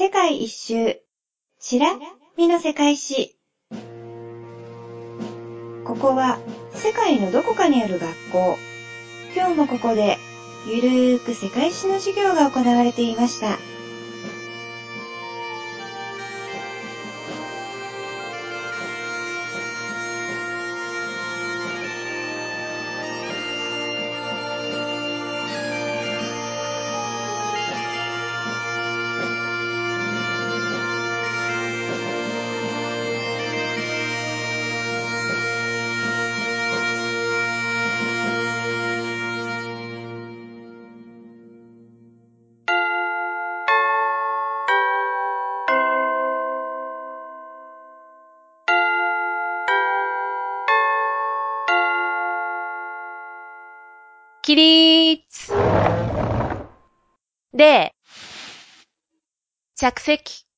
世界一周しらみの世界史。ここは世界のどこかにある学校。今日もここでゆるーく世界史の授業が行われていました。 起立で、着席。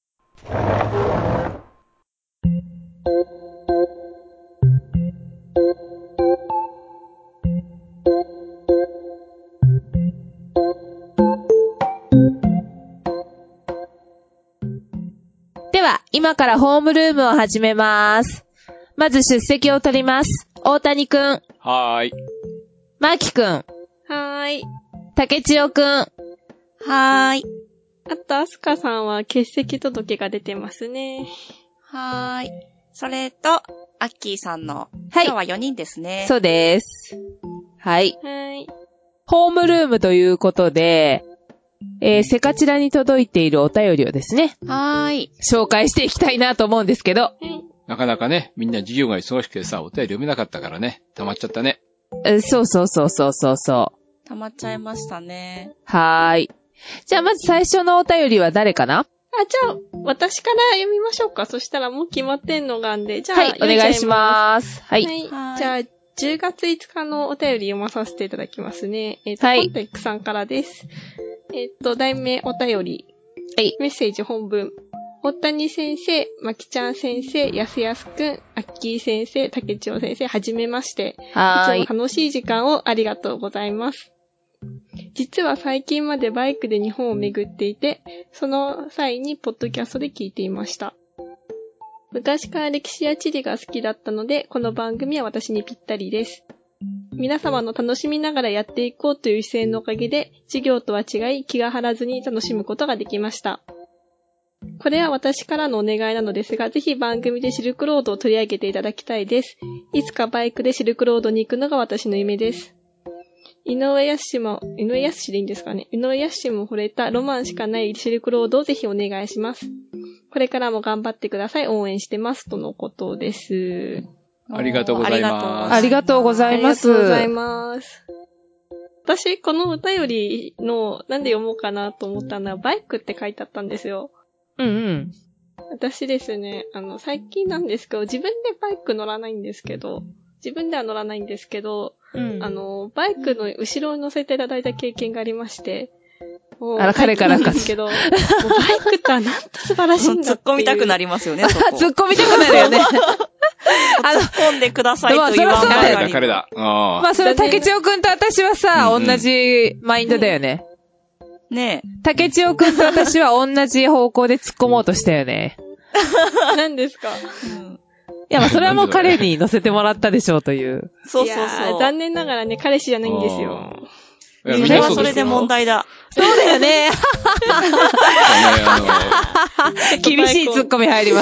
では、今からホームルームを始めます。まず出席を取ります。大谷くん。 はーい。 マーキくん。 はーい。 竹千代くん。 はーい。 あと、アスカさんは欠席届が出てますね。 はーい。それと、アッキーさんの、 はい。 今日は4人ですね。 そうです。はい。 はい。 ホームルームということで、セカチラに届いているお便りをですね。 はーい。 紹介していきたいなと思うんですけど。 なかなかね、みんな授業が忙しくてさ、お便り読めなかったからね、溜まっちゃったね。 そう。 溜まっちゃいましたね。 はーい。じゃあまず最初のお便りは誰かな？ じゃあ、私から読みましょうか。そしたらもう決まってんのがあんで。じゃあ、 はい、お願いします。はい。 はい。じゃあ、10月5日のお便り読まさせていただきますね。 はい。 コンテックさんからです。題名お便り。 はい。 メッセージ本文。大谷先生、まきちゃん先生、やすやすくん、アッキー先生、竹千代先生、はじめまして。 はい。 いつも楽しい時間をありがとうございます。実は最近までバイクで日本を巡っていて、その際にポッドキャストで聞いていました。昔から歴史や地理が好きだったので、この番組は私にぴったりです。皆様の楽しみながらやっていこうという姿勢のおかげで、授業とは違い気が張らずに楽しむことができました。これは私からのお願いなのですが、ぜひ番組でシルクロードを取り上げていただきたいです。いつかバイクでシルクロードに行くのが私の夢です。井上康でいいんですかね。井上康も惚れたロマンしかないシルクロードをぜひお願いします。これからも頑張ってください。応援してます。とのことです。 ありがとうございます。 ありがとうございます。 ありがとうございます。私、このお便りの、なんで読もうかなと思ったのは、バイクって書いてあったんですよ。私ですね、最近なんですけど、自分でバイク乗らないんですけど、バイクの後ろに乗せていただいた経験がありまして、 彼からか。 ですけど、もうバイクってはなんと素晴らしいんだっていう。 突っ込みたくなりますよね、そこ。 突っ込みたくなるよね。 突っ込んでくださいと言わんばかり。 彼だ。 まあ、それ竹千代くんと私はさ、同じマインドだよね。 ねえ。 竹千代くんと私は同じ方向で突っ込もうとしたよね。 何ですか？ いや、まあ、それはもう彼に乗せてもらったでしょうという。 そう。 いや残念ながらね、彼氏じゃないんですよ。 それはそれで問題だ。 そうだよね。厳しい突っ込み入ります。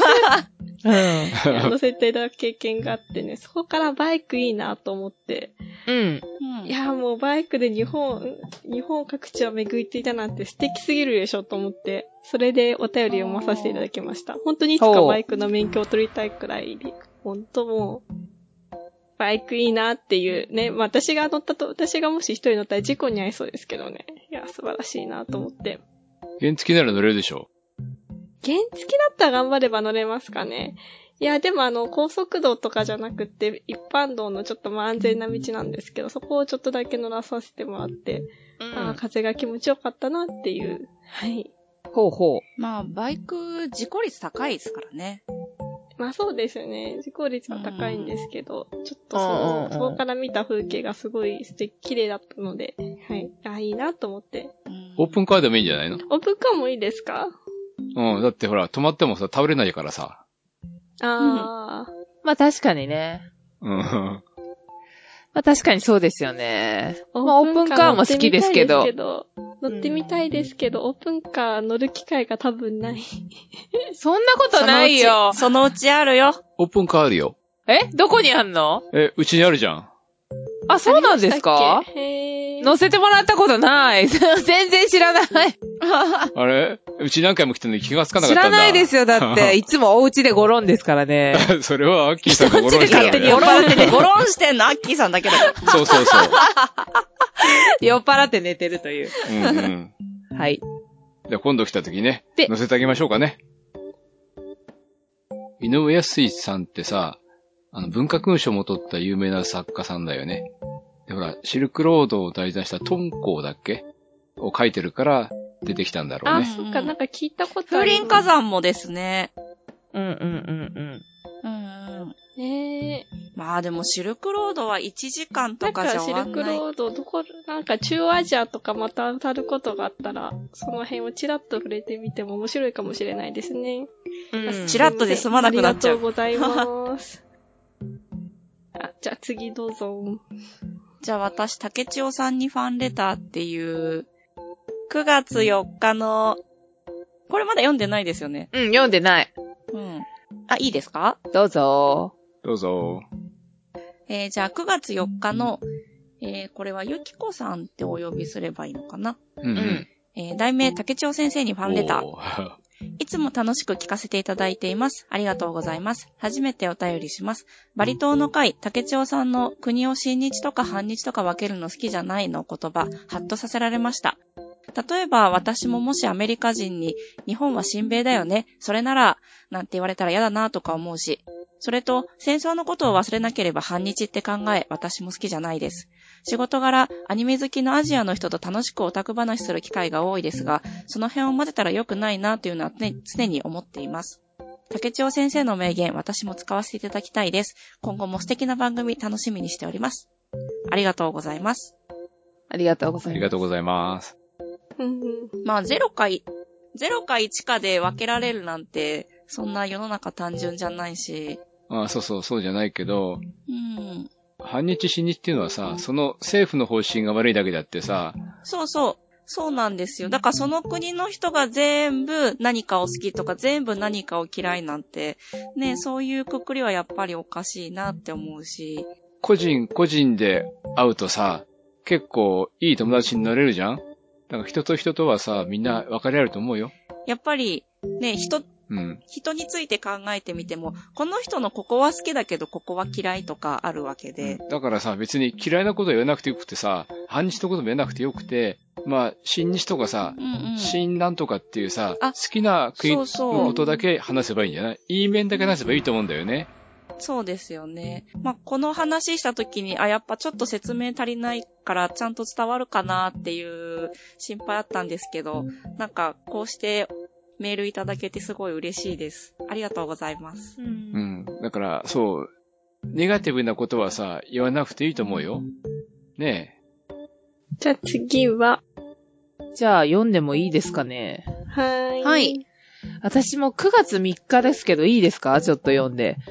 乗せていただく経験があってね、そこからバイクいいなと思って。いや、もうバイクで日本各地を巡っていたなんて素敵すぎるでしょと思って、それでお便り読まさせていただきました。本当にいつかバイクの免許を取りたいくらいで、本当もう、バイクいいなっていうね、まあ私がもし一人乗ったら事故に遭いそうですけどね。いや、素晴らしいなと思って。 原付なら乗れるでしょ。 原付だったら頑張れば乗れますかね。いや、でも高速道とかじゃなくて、一般道のちょっと安全な道なんですけど、そこをちょっとだけ乗らさせてもらって、風が気持ちよかったなっていう。はい。 ほう。 まあ、バイク、事故率高いですからね。 まあそうですよね。事故率は高いんですけど、ちょっとそこから見た風景がすごい素敵、綺麗だったので、はい。いいなと思って。 オープンカーでもいいんじゃないの？ オープンカーもいいですか？ うん。だってほら、止まってもさ、倒れないからさ。 あー。 まあ確かにね。 うん。 まあ確かにそうですよね。まあオープンカーも好きですけど。 乗ってみたいですけど、オープンカー乗る機会が多分ない。 そんなことないよ。 そのうちあるよ。 オープンカーあるよ。 どこにあんの？ うちにあるじゃん。 あ、そうなんですか？ へー。 乗せてもらったことない。全然知らない。 あれうち何回も来てるのに気がつかなか知ったんだ。 らないですよ、だって。いつもお家でゴロンですからね。 それはアッキーさんがゴロンしてる勝手によね。 酔っ払ってね。 ゴロンしてんのアッキーさんだけだよ。 そうそうそう。 酔っ払って寝てるという。 うんうん。 はい。 じゃあ今度来た時ね、 で乗せてあげましょうかね。井上康さんってさ、文化勲章も取った有名な作家さんだよね。で、ほら、シルクロードを題材した敦煌だっけを書いてるから出てきたんだろうあ、 ね。 そっか、なんか聞いたことあ風る。 林火山もですね。 うん。 うん。 ねえ。 まあでもシルクロードは1時間なんとかじゃかシルク終わんない。 ロード、なんか中央アジアとかまた当たることがあったら、その辺をチラッと触れてみても面白いかもしれないですね。 うん。 チラッとで済まなくなっちゃう。 ありがとうございます。じゃあ次どうぞ。 じゃあ私、竹千代さんにファンレターっていう、9月4日の、これまだ読んでないですよね。 読んでない。 うん。あ、いいですか？ どうぞ。 どうぞ。 じゃあ9月4日の、これはゆきこさんってお呼びすればいいのかな。 うん題名、竹千代先生にファンレター。 おーいつも楽しく聞かせていただいています。ありがとうございます。初めてお便りします。バリ島の会、竹千代さんの国を親日とか反日とか分けるの好きじゃないの言葉、ハッとさせられました。例えば私ももしアメリカ人に日本は親米だよね、それなら、なんて言われたら嫌だなとか思うし、それと戦争のことを忘れなければ反日って考え、私も好きじゃないです。仕事柄、アニメ好きのアジアの人と楽しくオタク話する機会が多いですが、その辺を混ぜたら良くないなというのは常に思っています。竹千代先生の名言、私も使わせていただきたいです。今後も素敵な番組楽しみにしております。ありがとうございます。 ありがとうございます。 ありがとうございます。 まあ0か1かで分けられるなんて、そんな世の中単純じゃないし。 あ、そうじゃないけど、 うん。 反日親日っていうのはさ、その政府の方針が悪いだけであってさ、 そうなんですよ。だからその国の人が全部何かを好きとか全部何かを嫌いなんて、ね、そういうくくりはやっぱりおかしいなって思うし。 個人で会うとさ、結構いい友達になれるじゃん？だから人と人とはさ、みんな分かり合えると思うよ。 やっぱり、ね、人について考えてみても、この人のここは好きだけどここは嫌いとかあるわけで。 だからさ、別に嫌いなこと言わなくてよくてさ、反日のことも言わなくてよくて、まあ、親日とかさ、親なんとかっていうさ、好きな国のことだけ話せばいいんじゃない？いい面だけ話せばいいと思うんだよね。 そうですよね。まあ、この話したときに、やっぱちょっと説明足りないからちゃんと伝わるかなっていう心配あったんですけど、なんかこうしてメールいただけてすごい嬉しいです。ありがとうございます。 だから、そう、ネガティブなことはさ、言わなくていいと思うよ。ねえ。 じゃあ次は。 じゃあ読んでもいいですかね。 はい。 私も9月3日ですけどいいですか？ちょっと読んで。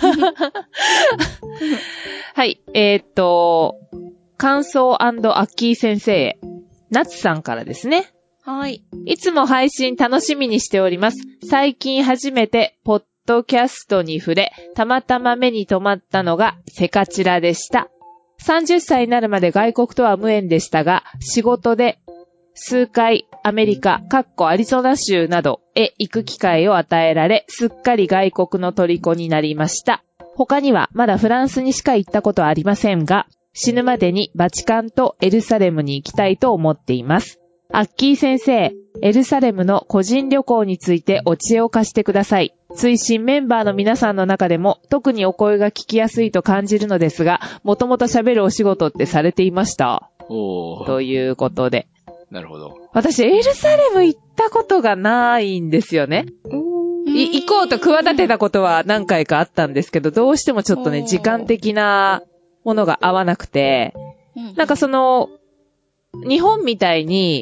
はい。感想&アッキー先生へ。ナツさんからですね。 はい。 いつも配信楽しみにしております。最近初めてポッドキャストに触れ、たまたま目に留まったのがセカチラでした。30歳になるまで外国とは無縁でしたが、仕事で数回アメリカ、アリゾナ州などへ行く機会を与えられ、すっかり外国の虜になりました。他にはまだフランスにしか行ったことはありませんが、死ぬまでにバチカンとエルサレムに行きたいと思っています。アッキー先生、エルサレムの個人旅行についてお知恵を貸してください。推進メンバーの皆さんの中でも特にお声が聞きやすいと感じるのですが、もともと喋るお仕事ってされていました。ということで。 なるほど。 私、エルサレム行ったことがないんですよね。行こうと企てたことは何回かあったんですけど、どうしてもちょっとね、時間的なものが合わなくて、なんかその、日本みたいに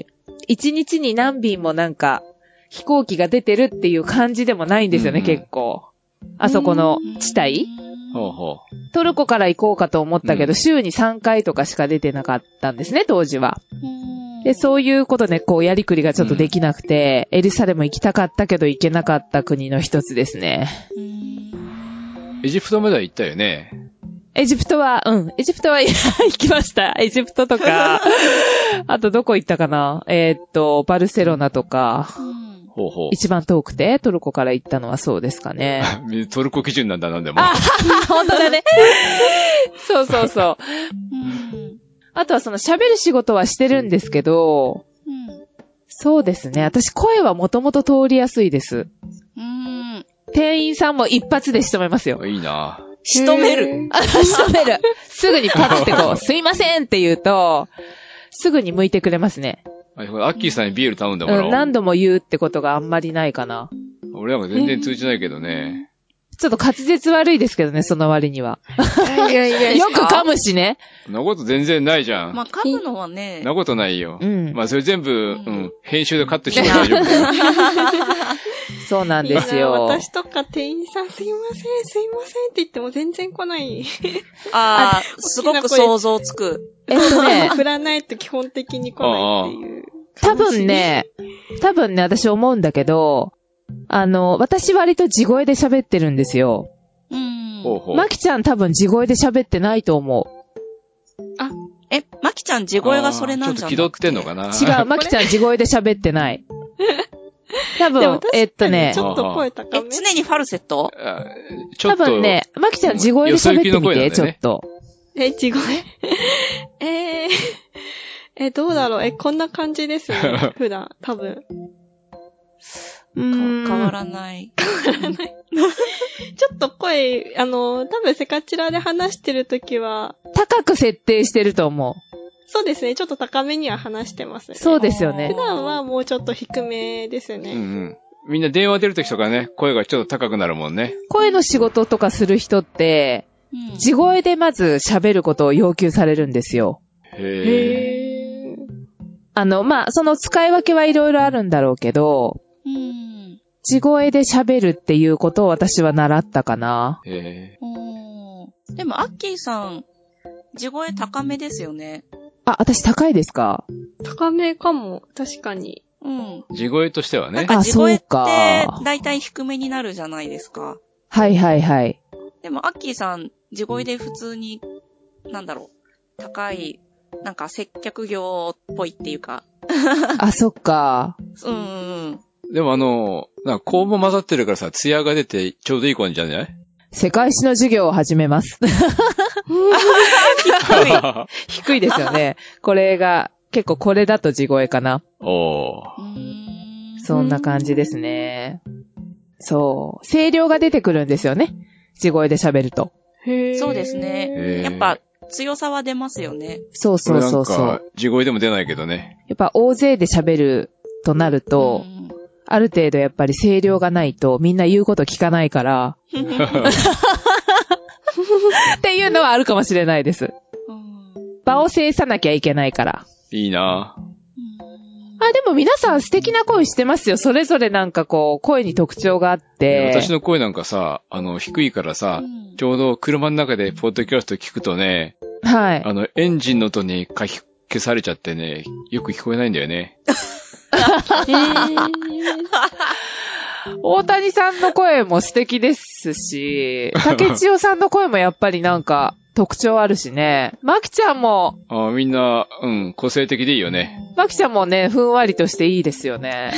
1日に何便もなんか、飛行機が出てるっていう感じでもないんですよね、結構。あそこの地帯。 ほうほう。 トルコから行こうかと思ったけど、週に3回とかしか出てなかったんですね、当時は。で、そういうことで、こう、やりくりがちょっとできなくて、エルサレム行きたかったけど行けなかった国の一つですね。 エジプトまでは行ったよね。 エジプトは行きました。エジプトとか、あとどこ行ったかな？バルセロナとか、 ほうほう。 一番遠くてトルコから行ったのはそうですかね。 トルコ基準なんだなんでも。 本当だね。そうそうそう。あとはその喋る仕事はしてるんですけど、そうですね。私声はもともと通りやすいです。店員さんも一発で仕留めますよ。 いいな。 仕留める。 仕留める。すぐにパッてこう、すいませんって言うと、すぐに向いてくれますね。 アッキーさんにビール頼んでもらおう。 何度も言うってことがあんまりないかな。 俺なんか全然通じないけどね。 ちょっと滑舌悪いですけどね、その割には。 いやよく噛むしね。 そんなこと全然ないじゃん。 まあ、噛むのはね。 そんなことないよ。 うん。 まあ、それ全部、編集でカットしても大丈夫だよ。 そうなんですよ。 私とか店員さんすいませんって言っても全然来ない。 すごく想像つく。 振らないと基本的に来ないっていう。 多分ね、私思うんだけど、私割と地声で喋ってるんですよ。マキちゃん多分地声で喋ってないと思う。 マキちゃん地声がそれなんじゃない？ ちょっと気取ってんのかな？ 違う、マキちゃん地声で喋ってない。多分、 ちょっと声高め。 常にファルセット？ 多分ね、マキちゃん地声で喋ってみて、ちょっと。 地声どうだろうこんな感じですね。普段、多分。 変わらない。 ちょっと声、多分セカチラで話してるときは、 高く設定してると思う。 そうですね。ちょっと高めには話してますね。 そうですよね。 普段はもうちょっと低めですね。 みんな電話出るときとかね、声がちょっと高くなるもんね。 声の仕事とかする人って、地声でまず喋ることを要求されるんですよ。 へー。まあ、その使い分けはいろいろあるんだろうけど、地声で喋るっていうことを私は習ったかな。 へー。でも、アッキーさん、地声高めですよね。 私高いですか？ 高めかも、確かに。 地声としてはね。 なんか地声って、だいたい低めになるじゃないですか。 はいはいはい。 でも、アッキーさん、地声で普通に、高い、なんか接客業っぽいっていうか。 そっか。 でもなんか香も混ざってるからさ、艶が出てちょうどいい子じゃない？ 世界史の授業を始めます。低いですよね。これが、結構これだと地声かな。そんな感じですね。そう。声量が出てくるんですよね。地声で喋ると。 そうですね。やっぱ、強さは出ますよね。 そうそうそうそう。 なんか地声でも出ないけどね。 やっぱ大勢で喋るとなると、ある程度やっぱり声量がないとみんな言うこと聞かないから。っていうのはあるかもしれないです。場を制さなきゃいけないから。 いいなでも皆さん素敵な声してますよ。それぞれなんかこう、声に特徴があって。 私の声なんかさ、低いからさ、ちょうど車の中でポッドキャスト聞くとね、 はい。 エンジンの音に消されちゃってね、よく聞こえないんだよね。 大谷さんの声も素敵ですし、竹千代さんの声もやっぱりなんか特徴あるしね。マキちゃんも。 みんな、個性的でいいよね。 マキちゃんもね、ふんわりとしていいですよね。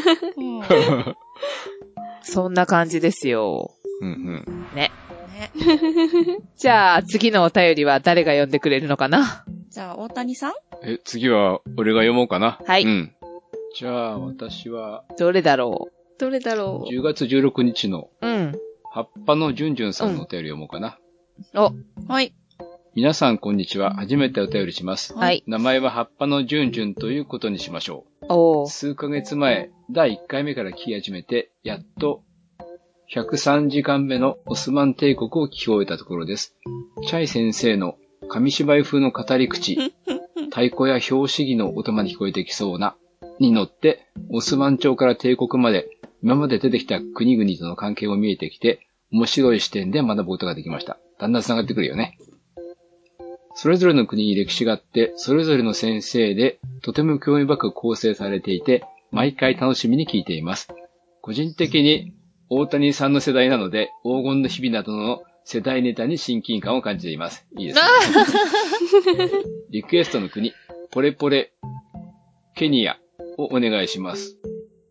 そんな感じですよ。ね。じゃあ、次のお便りは誰が読んでくれるのかな？ じゃあ、大谷さん？ 次は俺が読もうかな。 はい。 じゃあ、私は。 どれだろう ？10月16日の。葉っぱのじゅんじゅんさんのお便り読もうかな。 はい。 皆さんこんにちは。初めてお便りします。 はい。 名前は葉っぱのじゅんじゅんということにしましょう。数ヶ月前、第1回目から聞き始めて、やっと103時間目のオスマン帝国を聞き終えたところです。チャイ先生の紙芝居風の語り口、太鼓や拍子木の音まで聞こえてきそうな、 に乗って、オスマン朝から帝国まで、今まで出てきた国々との関係も見えてきて、面白い視点で学ぶことができました。だんだん繋がってくるよね。それぞれの国に歴史があって、それぞれの先生で、とても興味深く構成されていて、毎回楽しみに聞いています。個人的に、大谷さんの世代なので、黄金の日々などの世代ネタに親近感を感じています。いいですね。リクエストの国、ポレポレ、ケニアをお願いします。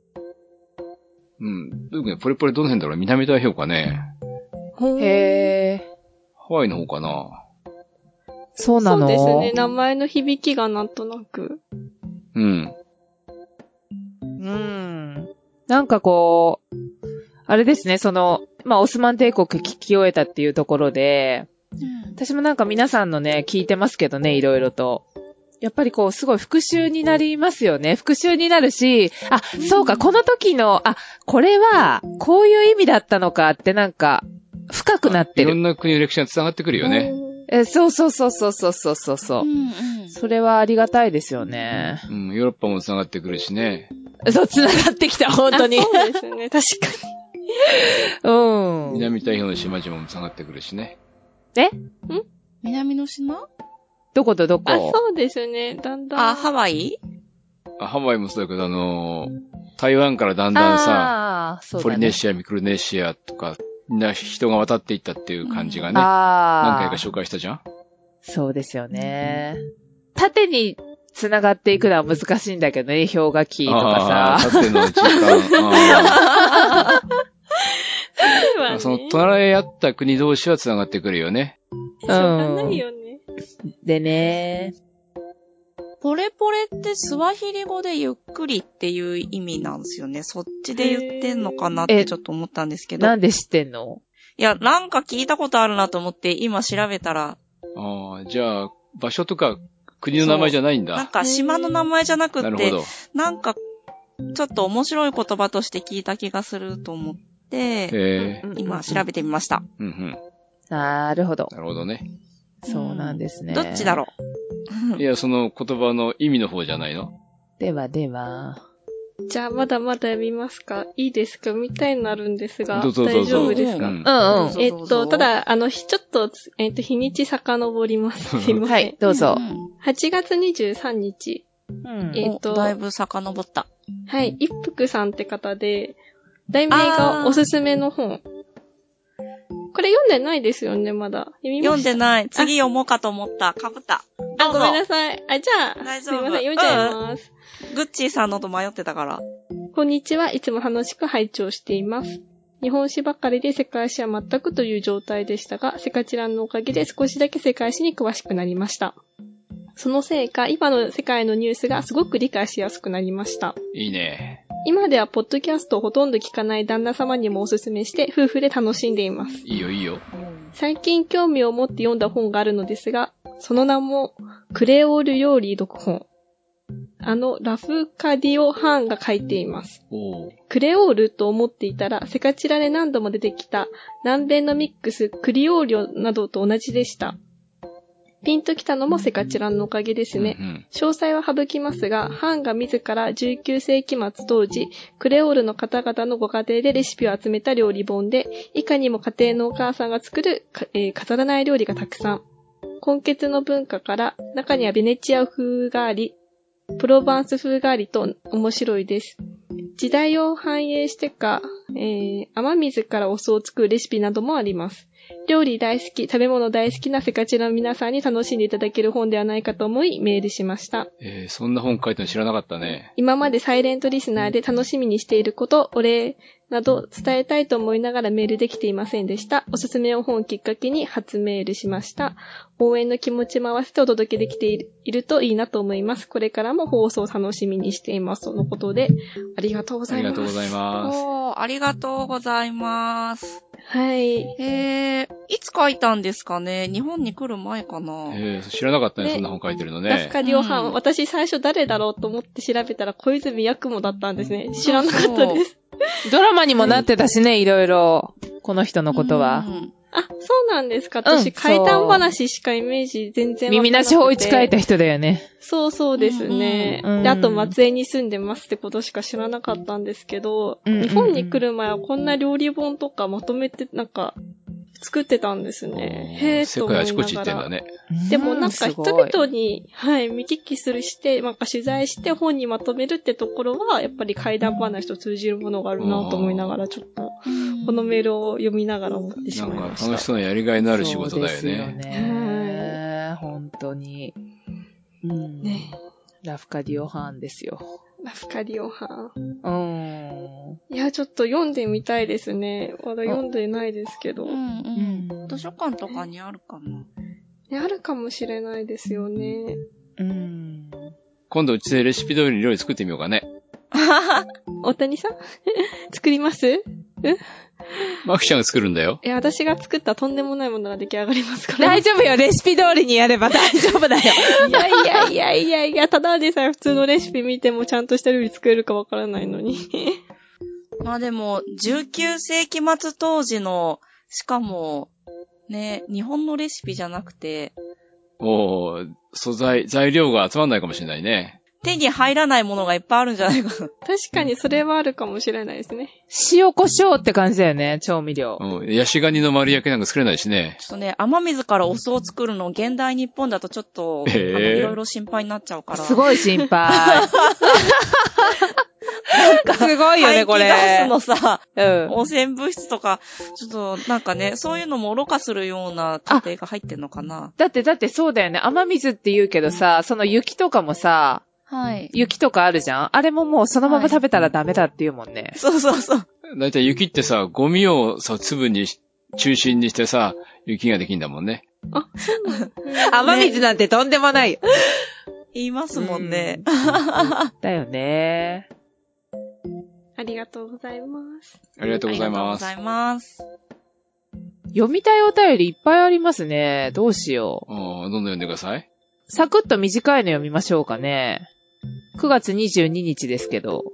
どういうことポレポレどの辺だろう？南太平洋かね。 へー。 ハワイの方かな。 そうなの？そうですね。名前の響きがなんとなく。 なんかこう、あれですね、オスマン帝国聞き終えたっていうところで、私もなんか皆さんのね、聞いてますけどね、いろいろと。やっぱりこう、すごい復習になりますよね。復習になるし、そうか、この時の、これは、こういう意味だったのかってなんか、深くなってる。 いろんな国の歴史が繋がってくるよね。 そう。それはありがたいですよね。 ヨーロッパも繋がってくるしね。 そう、繋がってきた、本当に。 そうですね、確かに。 南太平洋の島々も繋がってくるしね。 南の島？ どこ？ そうですね、だんだん。 ハワイ？ ハワイもそうだけど、台湾からだんだんさ、ポリネシア、ミクロネシアとか、みんな人が渡っていったっていう感じがね、何回か紹介したじゃん？ そうですよね。縦に繋がっていくのは難しいんだけどね、氷河期とかさ。 縦の時間。その隣り合った国同士は繋がってくるよね。 しょうがないよね。 でね。 ポレポレってスワヒリ語でゆっくりっていう意味なんですよね。そっちで言ってんのかなってちょっと思ったんですけど。 なんで知ってんの？ いや、なんか聞いたことあるなと思って今調べたら。 じゃあ、場所とか国の名前じゃないんだ。 なんか島の名前じゃなくって、 なるほど。 なんかちょっと面白い言葉として聞いた気がすると思って、今調べてみました。 なるほど。 なるほどね。 そうなんですね。 どっちだろう？いや、その言葉の意味の方じゃないの？ では。 じゃあ、まだまだ読みますか？いいですか？みたいになるんですが、 どうぞ大丈夫ですか？ただ、ちょっと、日にち遡ります。すいません。 はい、どうぞ。 8月23日。 だいぶ遡った。 はい、一福さんって方で、題名がおすすめの本。これ読んでないですよね、まだ。 読んでない。次読もうかと思った。かぶった。 ごめんなさい。じゃあ、すいません、読んじゃいます。 グッチーさんのと迷ってたから。 こんにちは。いつも楽しく拝聴しています。日本史ばかりで世界史は全くという状態でしたが、セカチランのおかげで少しだけ世界史に詳しくなりました。そのせいか、今の世界のニュースがすごく理解しやすくなりました。 いいね。 今ではポッドキャストをほとんど聞かない旦那様にもおすすめして夫婦で楽しんでいます。 いいよ。 最近興味を持って読んだ本があるのですが、その名もクレオール料理読本。ラフカディオ・ハーンが書いています。クレオールと思っていたら、セカチラで何度も出てきた南米のミックス、クリオーリョなどと同じでした。ピンときたのもセカチラのおかげですね。詳細は省きますが、ハーンが自ら19世紀末当時、クレオールの方々のご家庭でレシピを集めた料理本で、いかにも家庭のお母さんが作る、飾らない料理がたくさん。根血の文化から、中にはベネチア風があり、プロバンス風がありと面白いです。時代を反映してか、雨水からお酢を作るレシピなどもあります。料理大好き、食べ物大好きなセカチラの皆さんに楽しんでいただける本ではないかと思いメールしました。 そんな本書いたの知らなかったね。 今までサイレントリスナーで楽しみにしていること、お礼など伝えたいと思いながらメールできていませんでした。おすすめの本をきっかけに初メールしました。応援の気持ちも合わせてお届けできているといいなと思います。これからも放送を楽しみにしています。とのことで、ありがとうございます。 ありがとうございます。 ありがとうございます。 はい。 いつ書いたんですかね？日本に来る前かな？ 知らなかったね、そんな本書いてるのね。 ラフカディオハン、私最初誰だろうと思って調べたら小泉八雲だったんですね。知らなかったです。 ドラマにもなってたしね、いろいろ。この人のことは。 あ、そうなんですか。私、怪談話しかイメージ全然わかんなくて。 耳なし法一書いた人だよね。 そうですね。で、あと松江に住んでますってことしか知らなかったんですけど、日本に来る前はこんな料理本とかまとめてなんか作ってたんですね。へーと思いながら。 世界あちこち行ってんだね。 でもなんか人々に、見聞きするして、なんか取材して本にまとめるってところは、やっぱり怪談話と通じるものがあるなと思いながら、ちょっと、このメールを読みながら思ってしまいました。 なんか楽しそうなやりがいのある仕事だよね。そうですよね。本当に。ね。ラフカディオハーンですよ。 ラフカディオハーン。いや、ちょっと読んでみたいですね。まだ読んでないですけど。 図書館とかにあるかな。 あるかもしれないですよね。 今度うちでレシピ通りに料理作ってみようかね。 大谷さん作ります？ マキちゃんが作るんだよ。 私が作ったとんでもないものが出来上がりますから。 大丈夫よ、レシピ通りにやれば大丈夫だよ。 いや、ただでさえ普通のレシピ見てもちゃんとした料理作れるかわからないのに。 まあでも、19世紀末当時の、しかも、ね、日本のレシピじゃなくて、 材料が集まんないかもしれないね。 手に入らないものがいっぱいあるんじゃないかな。 確かにそれはあるかもしれないですね。 塩胡椒って感じだよね、調味料。 ヤシガニの丸焼きなんか作れないしね。 ちょっとね、雨水からお酢を作るの、現代日本だとちょっと、いろいろ心配になっちゃうから。 すごい心配。なんかすごいよね、これ。 排気ガスのさ、汚染物質とか、ちょっとなんかね、そういうのも愚かするような過程が入ってんのかな。 だってそうだよね。雨水って言うけどさ、その雪とかもさ、雪とかあるじゃん？あれももうそのまま食べたらダメだって言うもんね。 そう。 だいたい雪ってさ、ゴミをさ、粒に中心にしてさ、雪ができんだもんね。 雨水なんてとんでもないよ。 言いますもんね。 だよね。 ありがとうございます。 ありがとうございます。 ありがとうございます。 読みたいお便りいっぱいありますね。どうしよう。 どんどん読んでください。 サクッと短いの読みましょうかね。9月22日ですけど。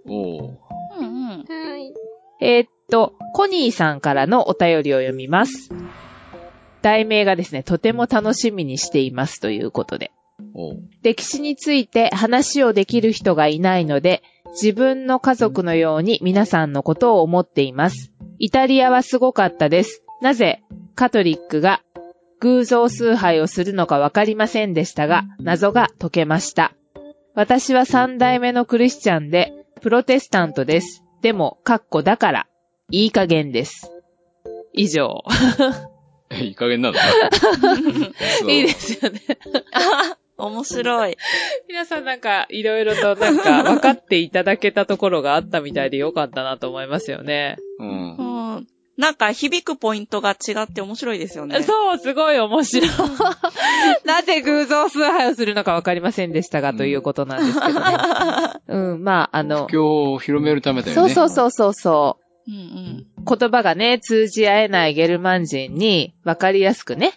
コニーさんからのお便りを読みます。題名がですね、とても楽しみにしていますということで。歴史について話をできる人がいないので、自分の家族のように皆さんのことを思っています。イタリアはすごかったです。なぜカトリックが偶像崇拝をするのかわかりませんでしたが、謎が解けました。私は3代目のクリスチャンで、プロテスタントです。でも、だから、いい加減です。以上。 いい加減なのいいですよね。 面白い。 皆さんなんか、いろいろとなんか、分かっていただけたところがあったみたいでよかったなと思いますよね。 なんか響くポイントが違って面白いですよね。 そう、すごい面白い。なぜ偶像崇拝をするのかわかりませんでしたが、ということなんですけどね。まあ、 布教を広めるためだよね。 そう。言葉がね、通じ合えないゲルマン人にわかりやすくね、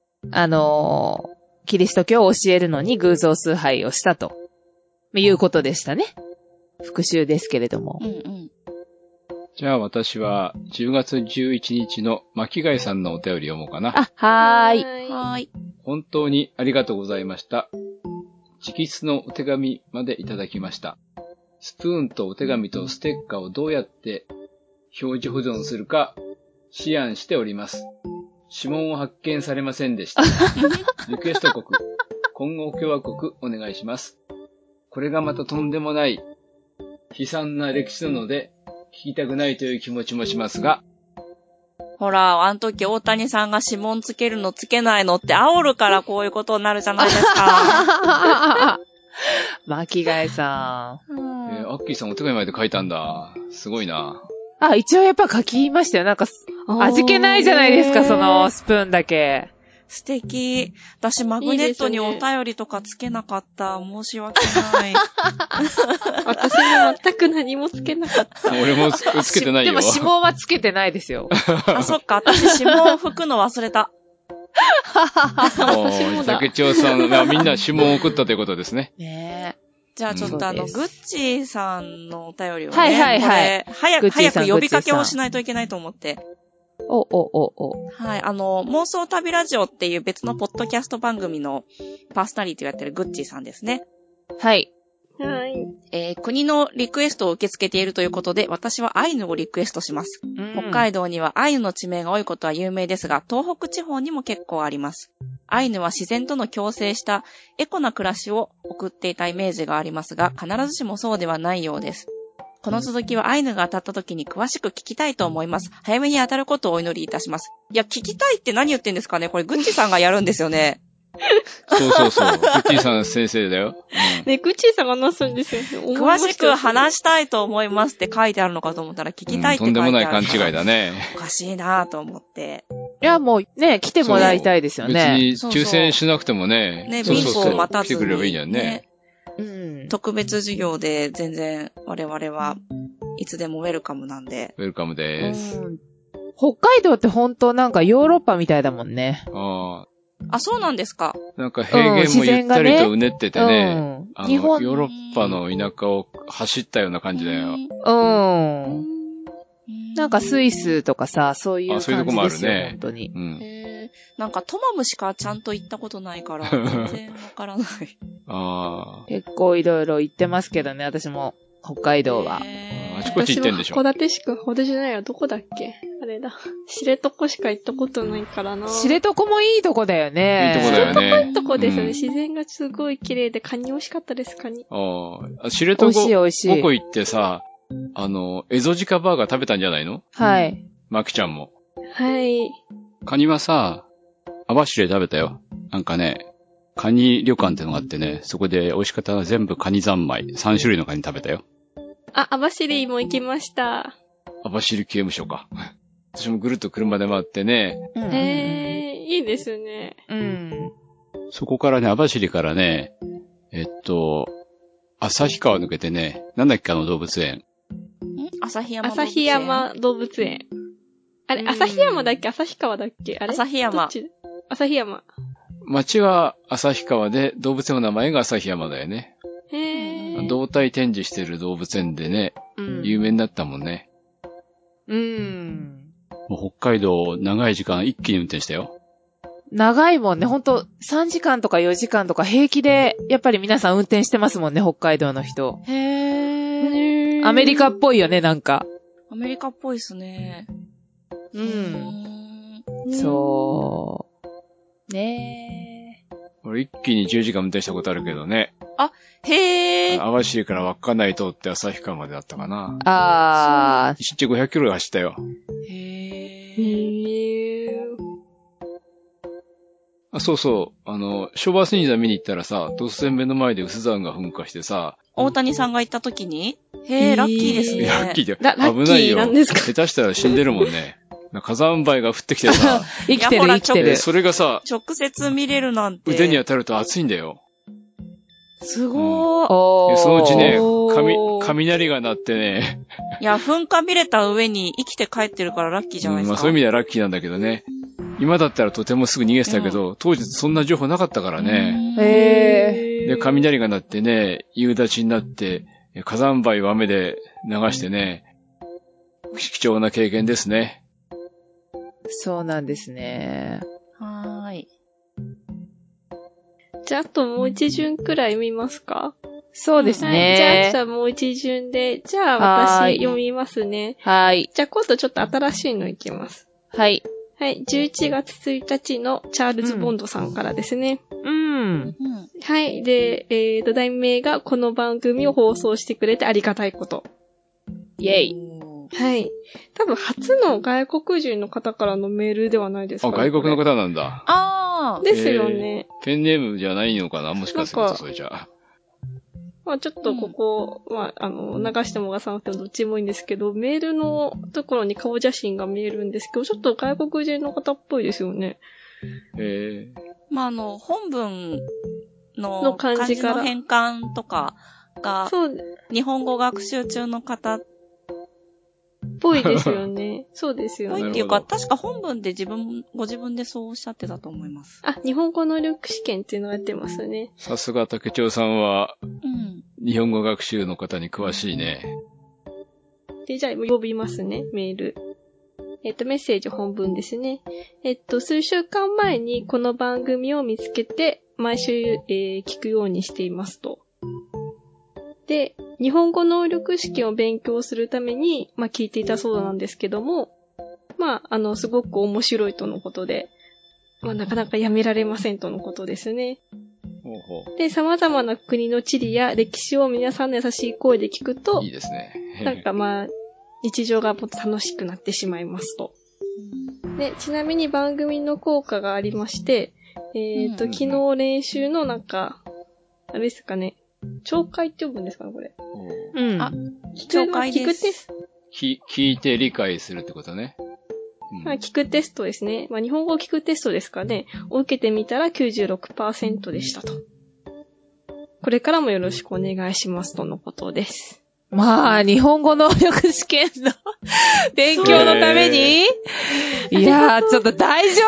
キリスト教を教えるのに偶像崇拝をしたということでしたね。復習ですけれども。 じゃあ私は10月11日の巻貝さんのお便り読もうかな。 はーい。 本当にありがとうございました。直筆のお手紙までいただきました。スプーンとお手紙とステッカーをどうやって表示保存するか思案しております。指紋を発見されませんでした。リクエスト国、コンゴ共和国お願いします。これがまたとんでもない悲惨な歴史なので聞きたくないという気持ちもしますが。 ほら、あの時大谷さんが指紋つけるのつけないのって煽るからこういうことになるじゃないですか。 巻貝さん。 アッキーさんお手紙まで書いたんだ。すごいな。 一応やっぱ書きましたよ。なんか、味気ないじゃないですか、そのスプーンだけ。 素敵。私マグネットにお便りとかつけなかった。申し訳ない。 私も全く何もつけなかった。 俺もつけてないよ。 でも指紋はつけてないですよ。 そっか。私指紋拭くの忘れた。 竹千代さん、みんな指紋を送ったということですね。 ねえ。 じゃあちょっとグッチーさんのお便りをね。 はい。 これ早く呼びかけをしないといけないと思って。 はい。妄想旅ラジオっていう別のポッドキャスト番組のパーソナリティをやってるグッチーさんですね。 はい。 はい。 国のリクエストを受け付けているということで、私はアイヌをリクエストします。北海道にはアイヌの地名が多いことは有名ですが、東北地方にも結構あります。アイヌは自然との共生したエコな暮らしを送っていたイメージがありますが、必ずしもそうではないようです。この続きはアイヌが当たった時に詳しく聞きたいと思います。早めに当たることをお祈りいたします。いや、聞きたいって何言ってんですかね？これグッチさんがやるんですよね。 そうそうそう。グッチーさん先生だよ。 ね、グッチーさんが話すんですよね。 詳しく話したいと思いますって書いてあるのかと思ったら聞きたいって書いてある。 とんでもない勘違いだね。 おかしいなぁと思って。 いや、もうね、来てもらいたいですよね。 別に抽選しなくてもね。 ね、ビンゴを待たずに。 来てくれればいいんじゃんね。 特別授業で全然我々はいつでもウェルカムなんで。 ウェルカムです。 北海道って本当なんかヨーロッパみたいだもんね。 あ、そうなんですか。 なんか平原もゆったりとうねっててね。ヨーロッパの田舎を走ったような感じだよ。 なんかスイスとかさ、そういう感じですよ。そういうとこもあるね。本当に。 なんかトマムしかちゃんと行ったことないから、全然わからない。 結構いろいろ行ってますけどね、私も北海道は。 あちこち行ってんでしょ。 函館しか、私じゃないよ、どこだっけあれだ。知床しか行ったことないからな。 知床もいいとこだよね。 いいとこだよね。 いいとこですよね。自然がすごい綺麗で、カニ美味しかったです、カニ。 知床5個行ってさ、エゾジカバーガー食べたんじゃないの？ はい。 マキちゃんも。 はい。 カニはさ、網走で食べたよ。なんかね、カニ旅館ってのがあってね、そこで美味しかったのは全部カニ三昧。3種類のカニ食べたよ。 網走も行きました。 網走刑務所か。私もぐるっと車で回ってね。 いいですね。 そこからね、網走からね、旭川抜けてね、なんだっけ動物園。 旭山動物園。あれ、旭山だっけ旭川だっけあれ旭山。 旭山。 町は旭川で、動物園の名前が旭山だよね。胴体展示してる動物園でね、有名になったもんね。もう北海道長い時間一気に運転したよ。 長いもんね。ほんと3時間とか4時間とか平気で、やっぱり皆さん運転してますもんね、北海道の人。アメリカっぽいよね、なんか。 アメリカっぽいっすね。 そう。ねえ。 俺一気に10時間運転したことあるけどね。 へー。 網走から稚内通って旭川までだったかな。1日500キロで走ったよ。そうそう。ショーバースニーザー見に行ったらさ、突然目の前で薄山が噴火してさ。 大谷さんが行った時にラッキーですね。 ラッキーだよ。危ないよ。下手したら死んでるもんね。火山灰が降ってきてさ。 生きてる。 それがさ、 直接見れるなんて。 腕に当たると熱いんだよ。 すごー。 そのうちね、雷が鳴ってね。 いや、噴火見れた上に生きて帰ってるからラッキーじゃないですか。 そういう意味ではラッキーなんだけどね。今だったらとてもすぐ逃げてたけど、当時そんな情報なかったからね。で、雷が鳴ってね、夕立ちになって、火山灰を雨で流してね、貴重な経験ですね。 そうなんですね。 はーい。 じゃあ、あともう一巡くらい見ますか？ そうですね。 じゃあ、もう一巡で、じゃあ、私読みますね。 はい。 じゃあ、今度ちょっと新しいのいきます。 はい。 はい。11月1日のチャールズ・ボンドさんからですね。はい。で、題名が、この番組を放送してくれてありがたいこと。 イェイ。 はい。多分初の外国人の方からのメールではないですかね。 外国の方なんだ。 ですよね。 ペンネームじゃないのかなもしかすると、それじゃあ。 ちょっとここ、流しても流さなくてもどっちもいいんですけど、メールのところに顔写真が見えるんですけど、ちょっと外国人の方っぽいですよね。 本文の漢字の変換とかが、日本語学習中の方っぽいですよね。そうですよね。 ぽいっていうか、確か本文でご自分でそうおっしゃってたと思います。 日本語能力試験っていうのをやってますね。 さすが竹長さんは、日本語学習の方に詳しいね。 で、じゃあ呼びますね、メール。 メッセージ本文ですね。数週間前にこの番組を見つけて、毎週、聞くようにしていますと。で、日本語能力試験を勉強するために、聞いていたそうなんですけども、すごく面白いとのことで、なかなかやめられませんとのことですね。 ほうほう。 で、様々な国の地理や歴史を皆さんの優しい声で聞くと、 いいですね。 日常がもっと楽しくなってしまいますと。で、ちなみに番組の効果がありまして、昨日練習のあれですかね、聴解って呼ぶんですかね、これ。 うん。 聴解です。 聞いて理解するってことね。 聞くテストですね。日本語を聞くテストですかね。を受けてみたら 96% でしたと。これからもよろしくお願いしますとのことです。 日本語能力試験の勉強のためにいやー、ちょっと大丈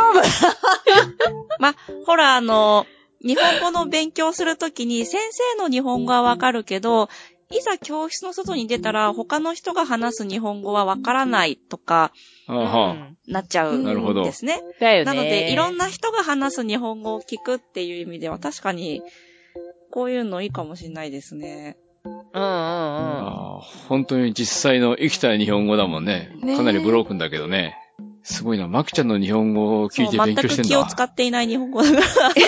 夫ほら、日本語の勉強するときに先生の日本語はわかるけど、いざ教室の外に出たら他の人が話す日本語はわからないとか、なっちゃうんですね。 だよね。 なので、いろんな人が話す日本語を聞くっていう意味では確かに、こういうのいいかもしれないですね。 本当に実際の生きた日本語だもんね。かなりブロークンだけどね。すごいな。マキちゃんの日本語を聞いて勉強してんだ。 全く気を使っていない日本語だから。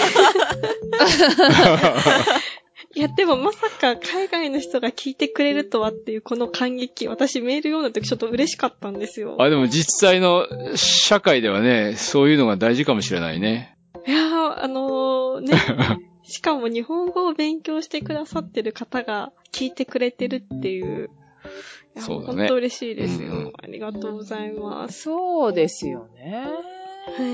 いや、でもまさか海外の人が聞いてくれるとはっていうこの感激、私メール読んだ時ちょっと嬉しかったんですよ。 でも実際の社会ではね、そういうのが大事かもしれないね。 いやね。しかも日本語を勉強してくださってる方が聞いてくれてるっていう。 そうだね。 本当嬉しいですよ。ありがとうございます。 そうですよね。 はい。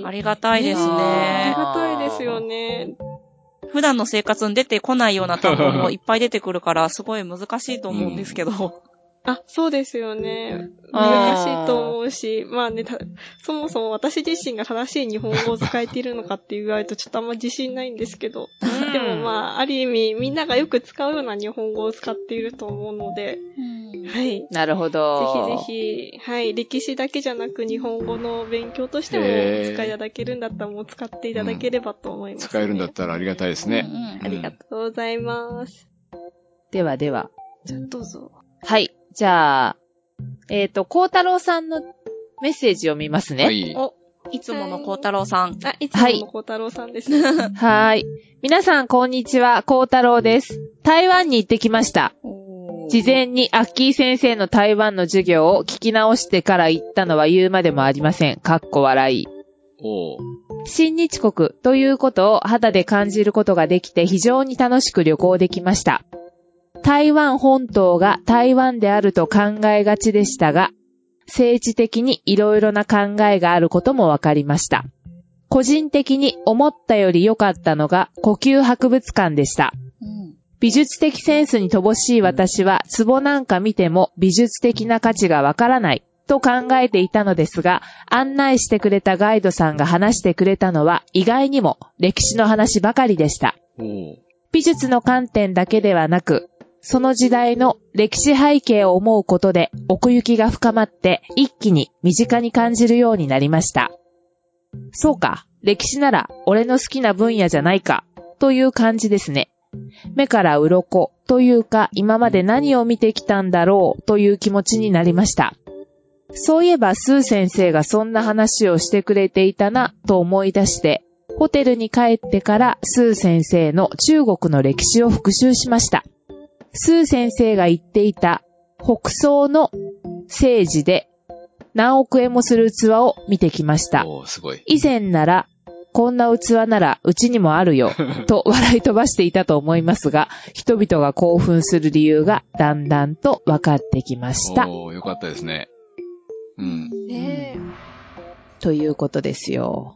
ありがたいですね。 ありがたいですよね。 普段の生活に出てこないような単語もいっぱい出てくるから、すごい難しいと思うんですけど。 そうですよね。難しいと思うし、そもそも私自身が正しい日本語を使えているのかって言われるとちょっとあんま自信ないんですけど。でもある意味みんながよく使うような日本語を使っていると思うので。はい。 なるほど。 ぜひ、はい。歴史だけじゃなく日本語の勉強としても使いいただけるんだったらもう使っていただければと思います、ね。 使えるんだったらありがたいですね。 ありがとうございます。 ではでは。 じゃあどうぞ。 はい。じゃあ、孝太郎さんのメッセージを見ますね。 はい。 いつもの孝太郎さん。 いつもの孝太郎さんですね。 はい。皆さん、こんにちは。孝太郎です。台湾に行ってきました。事前にアッキー先生の台湾の授業を聞き直してから行ったのは言うまでもありません。かっこ笑い。親日国ということを肌で感じることができて非常に楽しく旅行できました。台湾本島が台湾であると考えがちでしたが、政治的にいろいろな考えがあることもわかりました。個人的に思ったより良かったのが故宮博物館でした。美術的センスに乏しい私は壺なんか見ても美術的な価値がわからないと考えていたのですが、案内してくれたガイドさんが話してくれたのは意外にも歴史の話ばかりでした。美術の観点だけではなく、その時代の歴史背景を思うことで奥行きが深まって一気に身近に感じるようになりました。そうか、歴史なら俺の好きな分野じゃないかという感じですね。目から鱗というか今まで何を見てきたんだろうという気持ちになりました。そういえばスー先生がそんな話をしてくれていたなと思い出して、ホテルに帰ってからスー先生の中国の歴史を復習しました。スー先生が言っていた北宋の政治で何億円もする器を見てきました。 すごい。 以前ならこんな器ならうちにもあるよと笑い飛ばしていたと思いますが、人々が興奮する理由がだんだんと分かってきました。 よかったですね。 ねえ。 ということですよ。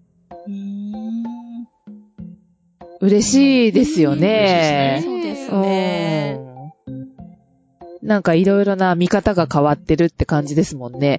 嬉しいですよね。 そうですね。 なんかいろいろな見方が変わってるって感じですもんね。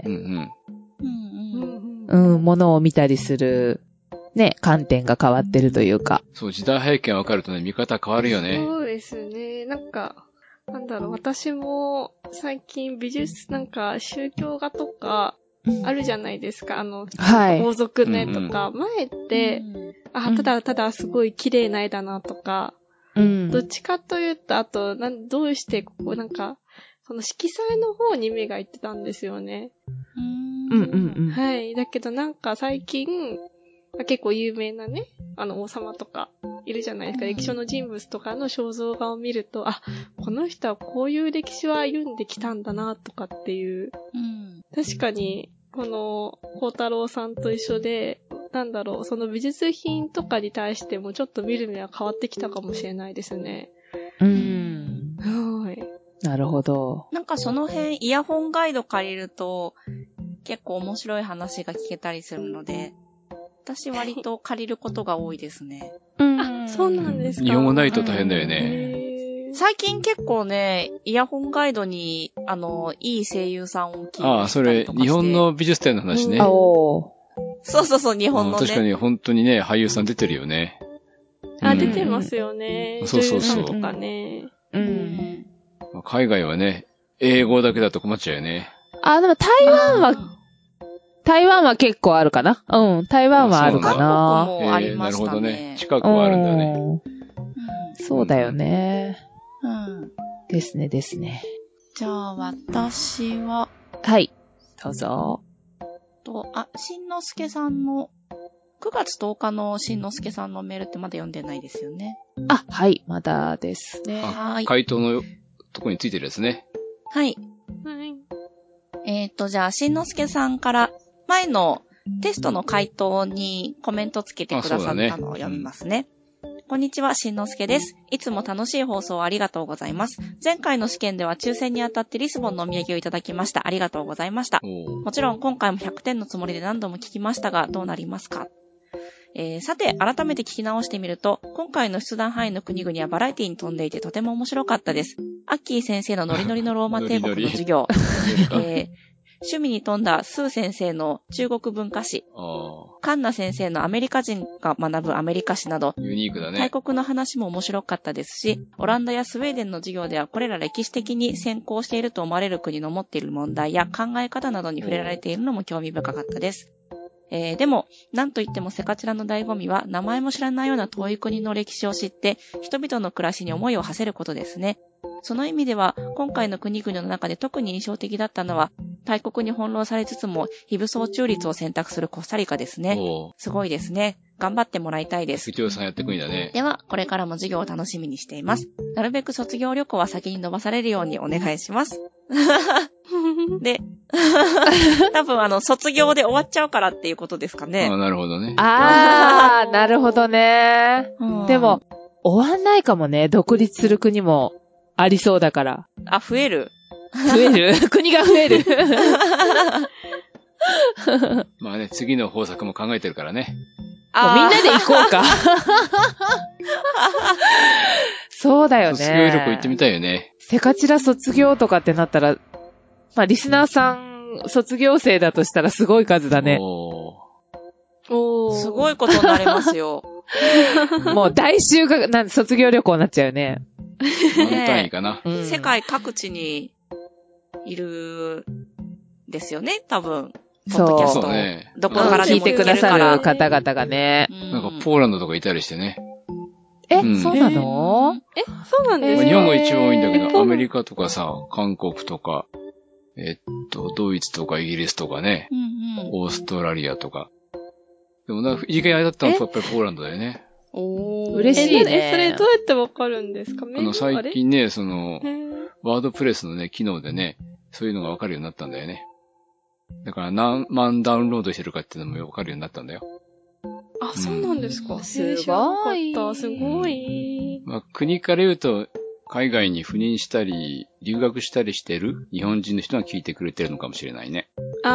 ものを見たりする、ね、観点が変わってるというか。 そう、時代背景が分かるとね、見方変わるよね。 そうですね。私も最近美術、宗教画とか、 あるじゃないですか。 はい。 王族の絵とか、前って、ただただすごい綺麗な絵だなとか、どっちかというと、あと、どうしてここその色彩の方に目がいってたんですよね。はい。だけど最近、結構有名なね、王様とかいるじゃないですか。歴史上の人物とかの肖像画を見ると、この人はこういう歴史を歩んできたんだなとかっていう。確かに、この、孝太郎さんと一緒で、その美術品とかに対してもちょっと見る目は変わってきたかもしれないですね。はい。 なるほど。 その辺、イヤホンガイド借りると、結構面白い話が聞けたりするので、私割と借りることが多いですね。 そうなんですか。 日本語ないと大変だよね。 最近結構ね、イヤホンガイドに、いい声優さんを聞いてたりとかして。 それ、日本の美術展の話ね。 そう、日本のね。 確かに本当にね、俳優さん出てるよね。 出てますよね。 そう。 女優さんとかね。 海外はね、英語だけだと困っちゃうよね。 でも台湾は結構あるかな。台湾はあるかな。 韓国もありましたね。 なるほどね。近くはあるんだね。 そうだよね。ですね。 じゃあ、私は。 はい。どうぞ。 しんのすけさんの、9月10日のしんのすけさんのメールってまだ読んでないですよね。 はい、まだですね。 回答のとこについてるやつね。 はい。じゃあ、しんのすけさんから前のテストの回答にコメントつけてくださったのを読みますね。こんにちは、しんのすけです。いつも楽しい放送ありがとうございます。前回の試験では抽選にあたってリスボンのお土産をいただきました。ありがとうございました。もちろん今回も100点のつもりで何度も聞きましたが、どうなりますか？さて、改めて聞き直してみると、今回の出題範囲の国々はバラエティに富んでいてとても面白かったです。アッキー先生のノリノリのローマ帝国の授業、趣味に富んだスー先生の中国文化史、カンナ先生のアメリカ人が学ぶアメリカ史など、 ユニークだね。 大国の話も面白かったですし、オランダやスウェーデンの授業ではこれら歴史的に先行していると思われる国の持っている問題や考え方などに触れられているのも興味深かったです。でも、なんといってもセカチラの醍醐味は、名前も知らないような遠い国の歴史を知って、人々の暮らしに思いを馳せることですね。その意味では、今回の国々の中で特に印象的だったのは、大国に翻弄されつつも、非武装中立を選択するコスタリカですね。すごいですね。頑張ってもらいたいです。 卒業さんやってくんだね。 では、これからも授業を楽しみにしています。なるべく卒業旅行は先に伸ばされるようにお願いします。で、多分卒業で終わっちゃうからっていうことですかね。 なるほどね。 なるほどね。でも、終わんないかもね。独立する国もありそうだから。 増える国が増えるまあね、次の方策も考えてるからね。 みんなで行こうか。そうだよね。 卒業旅行行ってみたいよね。 セカチラ卒業とかってなったら、リスナーさん卒業生だとしたらすごい数だね。 すごいことになりますよ。 もう大修学、卒業旅行になっちゃうよね。 何単位かな。 世界各地にいるですよね、多分。ポッドキャスト。 ね。 どこからでも聞いてくださる方々がね。 なんかポーランドとかいたりしてね。 そうなの？ そうなんですか？ 日本が一番多いんだけど、アメリカとかさ、韓国とか、ドイツとかイギリスとかね。オーストラリアとか。でも意外だったのはやっぱりポーランドだよね。 嬉しいね。 それどうやってわかるんですか？ 最近ね、ワードプレスのね、機能でね、そういうのがわかるようになったんだよね。だから何万ダウンロードしてるかっていうのもわかるようになったんだよ。 そうなんですか。 すごい。 すごい。 国から言うと、海外に赴任したり、留学したりしてる日本人の人が聞いてくれてるのかもしれないね。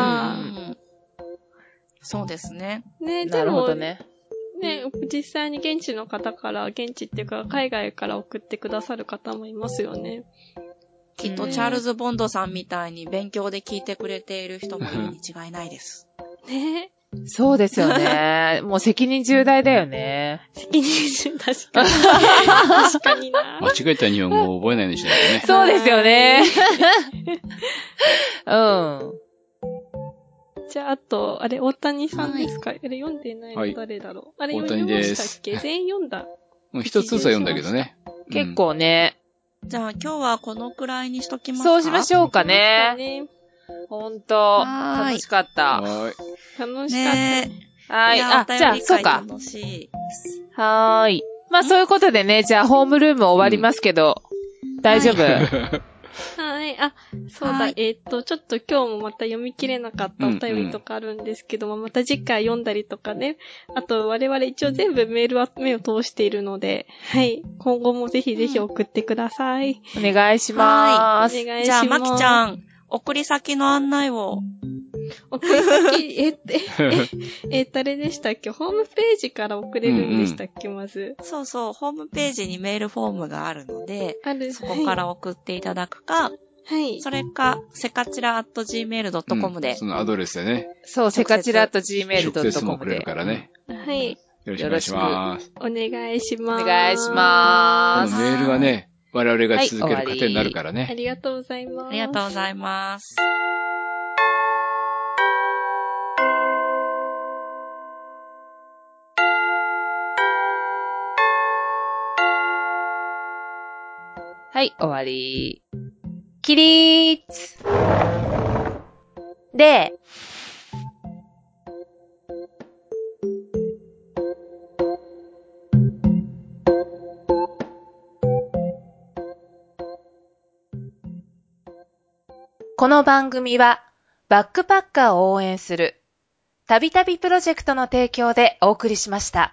そうですね。 なるほどね。 実際に現地の方から、現地っていうか海外から送ってくださる方もいますよね。 きっとチャールズ・ボンドさんみたいに勉強で聞いてくれている人もいるに違いないです。 そうですよね。もう責任重大だよね。 責任重大、確かに。確かにな。 間違えた日本語を覚えないようにしないとね。 そうですよね。 じゃあ、あと、あれ、大谷さんですか？あれ、読んでないの誰だろう？あれ、読みましたっけ？全員読んだ。 一つずつは読んだけどね。 結構ね。 じゃあ、今日はこのくらいにしときますか？ そうしましょうかね。ほんと、楽しかった。 楽しかった。 はい。あ、じゃあ、そうか。 楽しい。 はーい。まあ、そういうことでね、じゃあ、ホームルーム終わりますけど、大丈夫？ はい。あ、そうだ。ちょっと今日もまた読み切れなかったお便りとかあるんですけども、また次回読んだりとかね。あと、我々一応全部目を通しているので、はい。今後もぜひぜひ送ってください。 お願いします。 お願いします。 じゃあ、まきちゃん、送り先の案内を。 送り先、あれでしたっけ？ホームページから送れるんでしたっけ、まず。 そうそう、ホームページにメールフォームがあるので、そこから送っていただくか、 はい。 それか、せかちら @gmail.com で、 そのアドレスでね。 そう、せかちら@gmail.com で。 直接も送れるからね。 はい。 よろしくお願いします。 お願いします。 お願いします。 このメールがね、我々が続ける糧になるからね。 ありがとうございます。 ありがとうございます。 はい、終わり。起立で、この番組はバックパッカーを応援するたびたびプロジェクトの提供でお送りしました。